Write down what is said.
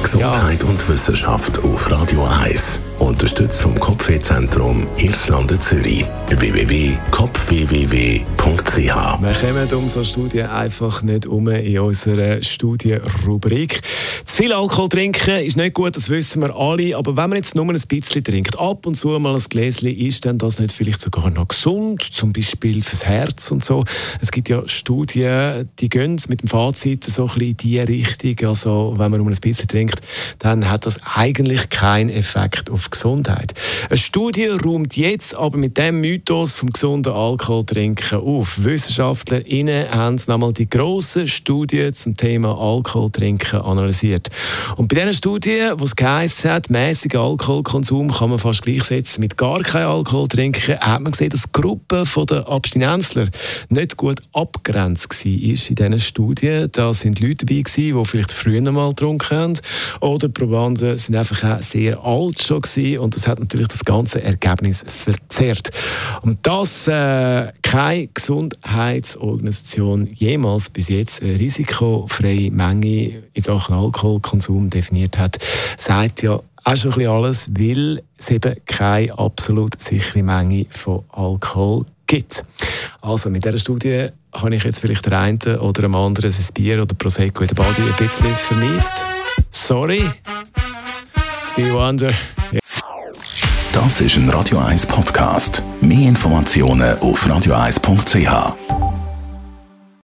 Gesundheit und Wissenschaft auf Radio 1. Unterstützt vom Kopfwehzentrum Irlande Zürich. www.kopfwww.ch. Wir kommen um so Studien einfach nicht um in unserer Studienrubrik. Zu viel Alkohol trinken ist nicht gut, das wissen wir alle. Aber wenn man jetzt nur ein bisschen trinkt, ab und zu mal ein Gläschen, ist dann das nicht vielleicht sogar noch gesund? Zum Beispiel fürs Herz und so. Es gibt ja Studien, die gehen mit dem Fazit so ein bisschen in die Richtung. Also wenn man nur ein bisschen trinkt, dann hat das eigentlich keinen Effekt auf Gesundheit. Eine Studie räumt jetzt aber mit dem Mythos vom gesunden Alkoholtrinken auf. WissenschaftlerInnen haben nochmal die grossen Studien zum Thema Alkoholtrinken analysiert. Und bei dieser Studie, die es geheissen hat, mäßiger Alkoholkonsum kann man fast gleichsetzen mit gar kein Alkohol trinken, hat man gesehen, dass die Gruppe der Abstinenzler nicht gut abgegrenzt war in diesen Studien. Da sind Leute dabei gewesen, die vielleicht früher mal getrunken haben, oder die Probanden sind einfach auch sehr alt schon gewesen, und das hat natürlich das ganze Ergebnis verzerrt. Und dass keine Gesundheitsorganisation jemals bis jetzt eine risikofreie Menge in Sachen Alkoholkonsum definiert hat, sagt ja auch schon ein bisschen alles, weil es eben keine absolut sichere Menge von Alkohol gibt. Also mit dieser Studie habe ich jetzt vielleicht den einen oder dem anderen ein Bier oder Prosecco in der Body ein bisschen vermisst. Sorry. Stevie Wonder. Ja. Das ist ein Radio 1 Podcast. Mehr Informationen auf radio1.ch.